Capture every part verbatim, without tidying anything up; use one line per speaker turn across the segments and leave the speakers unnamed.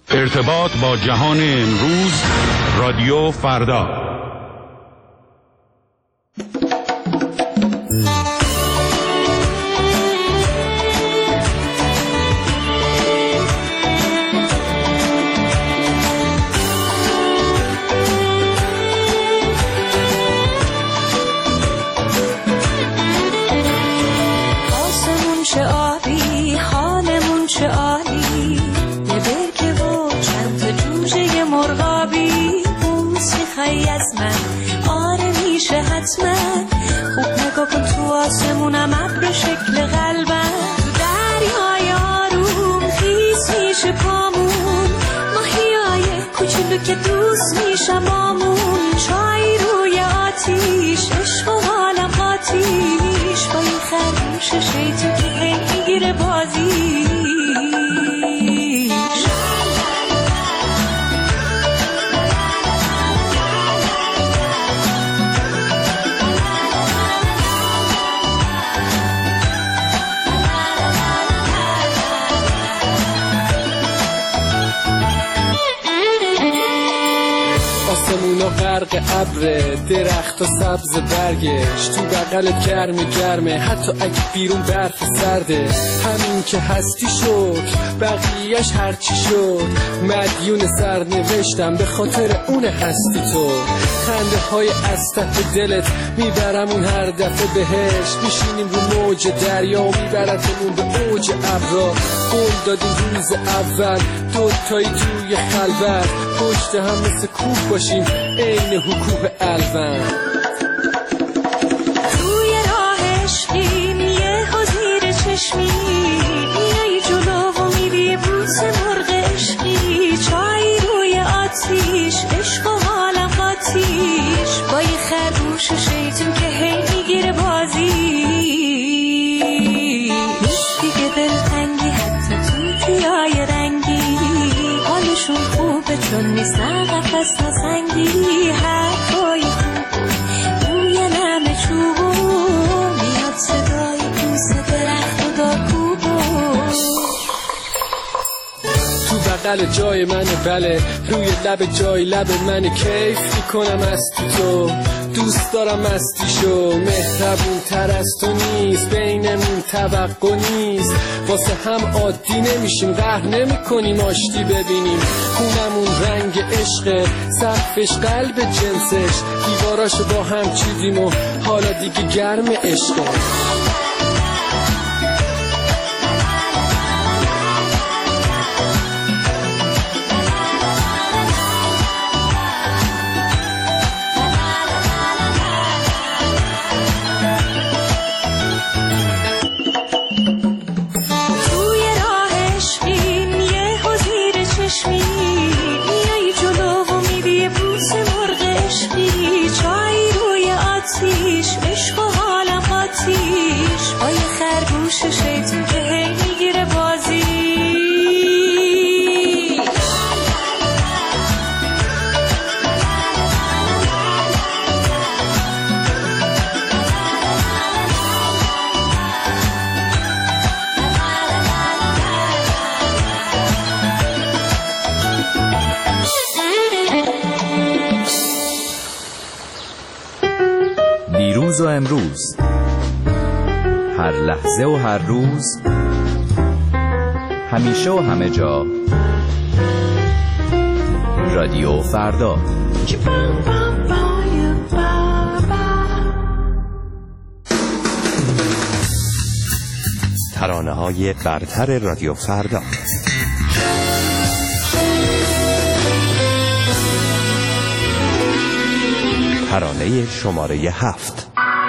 ارتباط با جهان امروز، رادیو فردا.
آسمون چه آبی، حالمون چه عالی، یه برکه و چند تا جوجه مرغابی. موسیقی از من آره میشه حتما، خوب نگاه کن تو آسمونم ابر شکل قلبم. تو دریای آروم خیس میشه پامون، ماهیای کوچولو که دوست میشه بامون. چای روی آتیش، عشق و حالم آتیش، با این خرگوش شیطون که هی میگیره بازیش.
آسمونا غرق ابره، درخت و سبز برگش، تو بغلت گرم گرمه حتی اگه بیرون برف سرده. همین که هستی شد بقیهش هرچی شد، مدیون سرنوشتم به خاطر اون هستی تو. خنده های از ته دلت میبرمون هر دفعه بهش، میشینیم رو موج دریا و میبرتمون به اوج ابرا. قول دادیم روز اول دوتایی توی خلوت، پشت هم مثل کوه باشیم عین حکوب الون.
توی راه عشقیم یه حضیر چشمی، میای جلو و میری بوس مرغ عشقی. چای روی آتیش، عشق و حالم آتیش، با یه خرگوش شیطون که هی میگیره بازی. نیست دیگه دلتنگی حتی تو تویای رنگی، حالشون خوبه چون نیستن قفص نسنگی. حرفای خوب روی نم چوبو، میاد صدای بوس درخت و داکوبو.
تو بغل جای منه بله، روی لب جای لب منه، کیف میکنم از تو. دوست دارم مستیشو، مهربون تر از تو نیست، بینمون توقع نیست. واسه هم عادی نمیشیم، قهر نمی کنیم آشتی ببینیم. خونمون رنگ عشقه، سقفش قلب جنسش، دیواراشو با هم چیدیم و حالا دیگه گرم عشقه.
عشق و حالم آتیش، با یه خرگوش شیطون که هی میگیره بازی.
دیروز و امروز، هر لحظه و هر روز، همیشه و همه جا، رادیو فردا.
ترانه های برتر رادیو فردا. ترانه شماره هفت.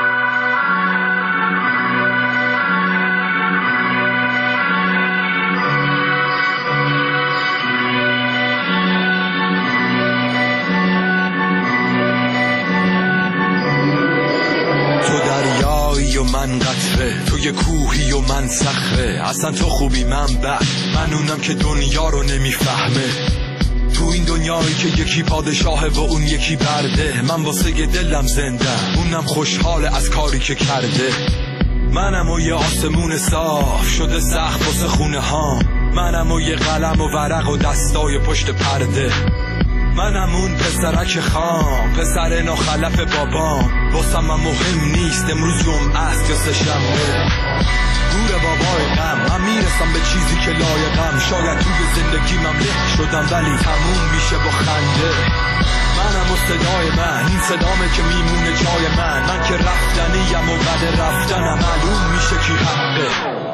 و من قطره، توی کوهی و من صخره. اصلا تو خوبی من بد، من اونم که دنیا رو نمیفهمه. تو این دنیایی که یکی پادشاهه و اون یکی برده، من واسه دلم زنده، اونم خوشحاله از کاری که کرده. منم و یه آسمون صاف شده سخت واسه خونه ها، منم و یه قلم و ورق و دستای پشت پرده. منم اون پسرک خام، پسر ناخلف بابام. واسم من مهم نیست امروز جمعه است یا سه‌شنبه. گور بابای غم، من میرسم به چیزی که لایقم. شاید توی زندگی من له شدم ولی تموم میشه با خنده. منم و صدای من، این صدامه که میمونه جای من. من که رفتنیم و بعد رفتنم معلوم میشه کی حقه.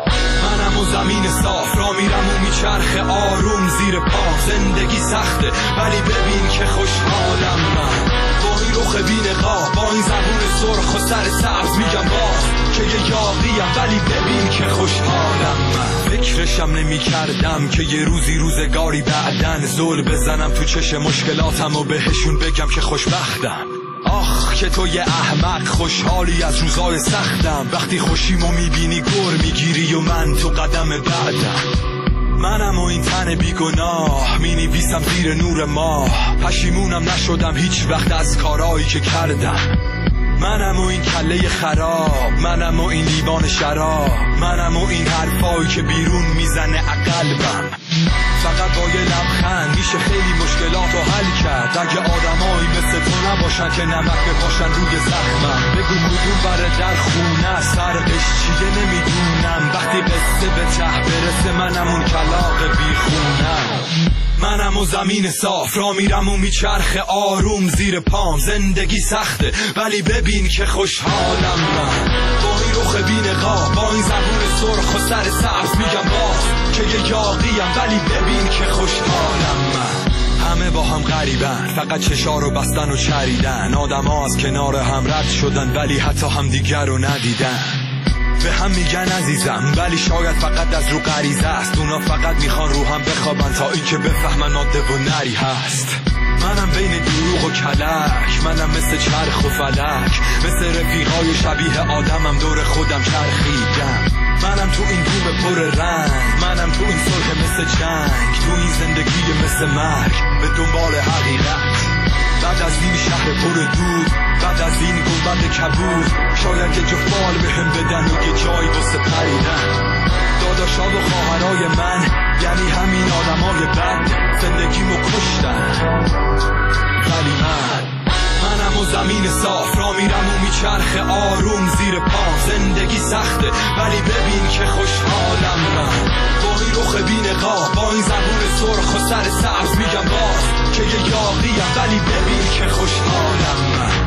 منم و زمین صاف را میرم و میچرخه آروم زیر پام. زندگی سخته ولی ببین که خوشحالم من. با این رخ بی‌نقاب، با این زبون سرخ و سر سبز میگم باز که یه یاغیم ولی ببین که خوشحالم من. فکرشم نمی کردم که یه روزی روزگاری بعدن زل بزنم تو چش مشکلاتم و بهشون بگم که خوشبختم. آخ که تو یه احمق خوشحالی از روزای سختم. وقتی خوشیمو میبینی گر میگیری و من تو قدم بعدم. منم و این تن بیگناه مینویسم زیر نور ماه. پشیمونم نشدم هیچ وقت از کارایی که کردم. منم و این کله خراب، منم و این لیوان شراب، منم و این حرفایی که بیرون میزنه قلبم. فقط با یه لبخند میشه خیلی مشکلات رو حل کرد. اگه آدمایی مثل تو نباشن که نمک بپاشن روی زخمم. بگو کدوم بره در خونه فرقش چیه نمیدونم. وقتی قصه به ته برسه منم اون کلاغ بیخونم. منم و زمین صاف را میرم و میچرخه آروم زیر پام. زندگی سخته ولی ببین که خوشحالم من. با این رخ بی‌نقاب، با این زبون سرخ و سر سبز میگم باز که یه یاغیم ولی ببین که خوشحالم من. همه با هم غریبن، فقط چشا رو بستن و چریدن. آدم ها از کنار هم رد شدن ولی حتی هم دیگر رو ندیدن. به هم میگن عزیزم ولی شاید فقط از رو غریزه است. اونا فقط میخوان رو هم بخوابن تا این که بفهمن ماده و نری هست. منم بین دروغ و کلک، منم مثل چرخ و فلک. مثل رفیقای شبیه آدمم دور خودم چرخیدم. منم تو این دوم پر رنگ، منم تو این صلح مثل جنگ. تو این زندگی مثل مرگ به دنبال حقیقت. بعد از این شهر پر دود، بعد از این گنبد کبود، شاید یه جو فال به هم بدن و یه جایی واسه پریدن. داداشا و خواهرای من یعنی همین آدمای بد زندگیمو کشتن. ولی من منم و زمین صاف را میرم و میچرخه آروم زیر پام. زندگی سخته ولی ببین که خوشحالم من. با این رخ بی‌نقاب، با این زبون سرخ و سر سبز میگم باز که یه یاغیم ولی ببین که خوشحالم من.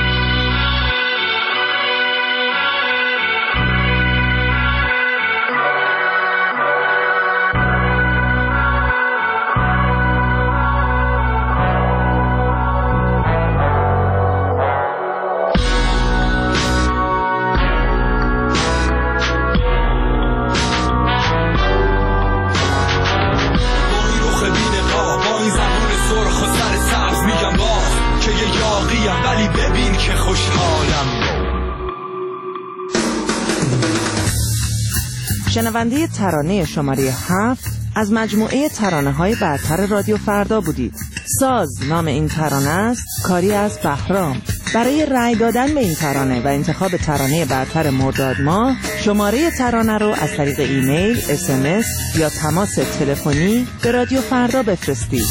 شنونده ترانه شماره هفت از مجموعه ترانه‌های برتر رادیو فردا بودید. ساز نام این ترانه است، کاری از بهرام. برای رأی دادن به این ترانه و انتخاب ترانه برتر مرداد ماه، شماره ترانه رو از طریق ایمیل، اس ام اس یا تماس تلفنی به رادیو فردا بفرستید.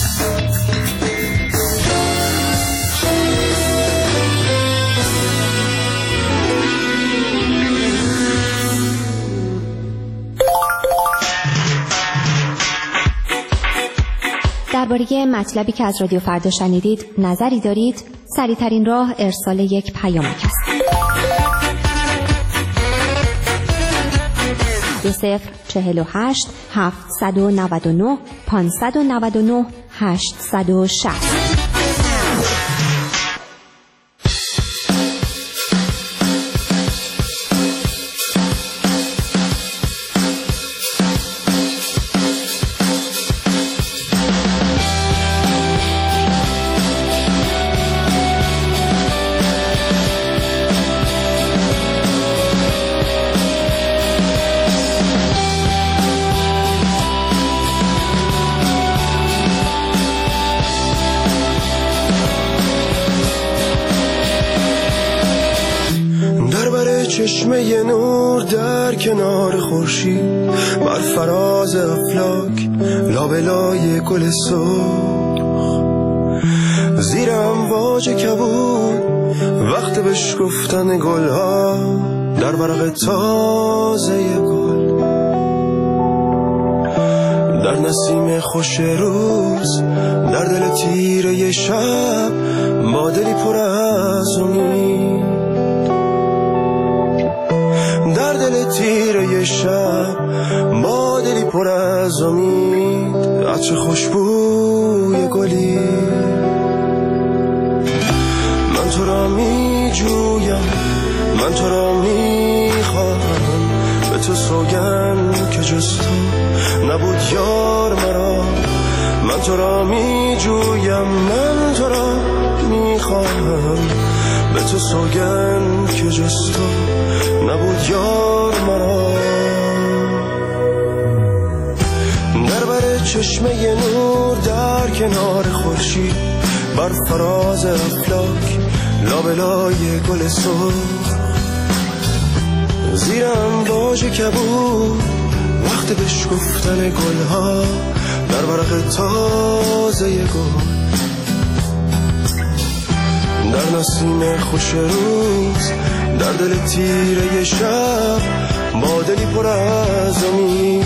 درباره مطلبی که از رادیو فردا شنیدید نظری دارید؟ سریع‌ترین راه ارسال یک پیامک است. دو صفر چهل و هشت هفتصد و نود و نه پانصد و نود و نه هشتصد و شصت.
چشمه نور در کنار خورشید، بر فراز افلاک لابلای گل سرخ، زیر امواج کبود وقت بشکفتن گلها در ورق تازه گل، در نسیم خوش روز، در دل تیره شب، با دلی پر از امید، در دل تیره شب، با دلی پر از امید، عطر خوشبوی گلی. من تو را می جویم، من تو را می خواهم، به تو سوگند که جز تو نبود یار مرا. من تو را می جویم، من تو را می خواهم، به تو سوگند که جز تو نبود یار مرا. در بر چشمه نور در کنار خورشید، بر فراز افلاک لابلای گل سرخ، زیر امواج کبود وقت بشکفتن گلها در ورق تازه گل، در نسیم خوش روز، در دل تیره شب، با دلی پر از امید،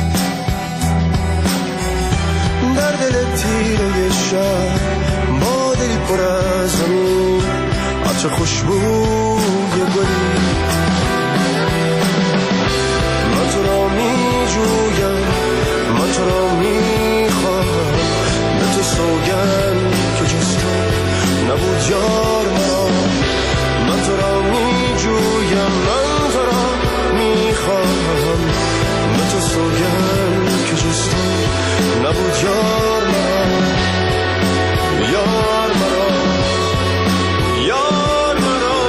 در دل تیره شب، با دلی پر از امید، عطر خوشبوی گلی. من تو را می جویم، من تو را می خواهم، به تو سوگند که جز تو نبود یار مرا. من تو را می جویم، من تو را می خواهم، به تو سوگند که جز تو نبود یار مرا. یار مرا، یار مرا.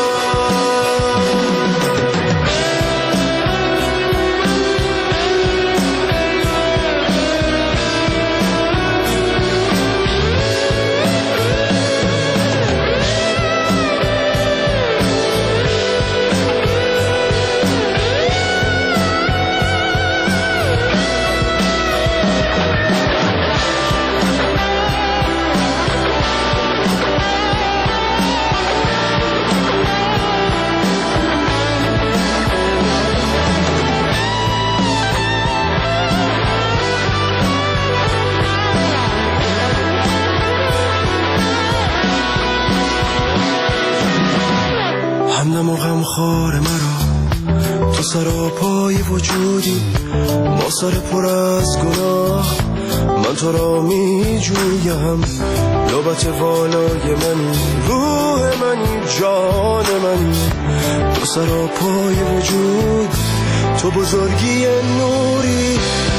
همدم و غمخوار مرا، تو سراپای وجودی، با سر پر از گناه. من تو را می جویم، لبت والای منی، روح منی، جان منی، تو سراپای وجود، تو بزرگی نوری،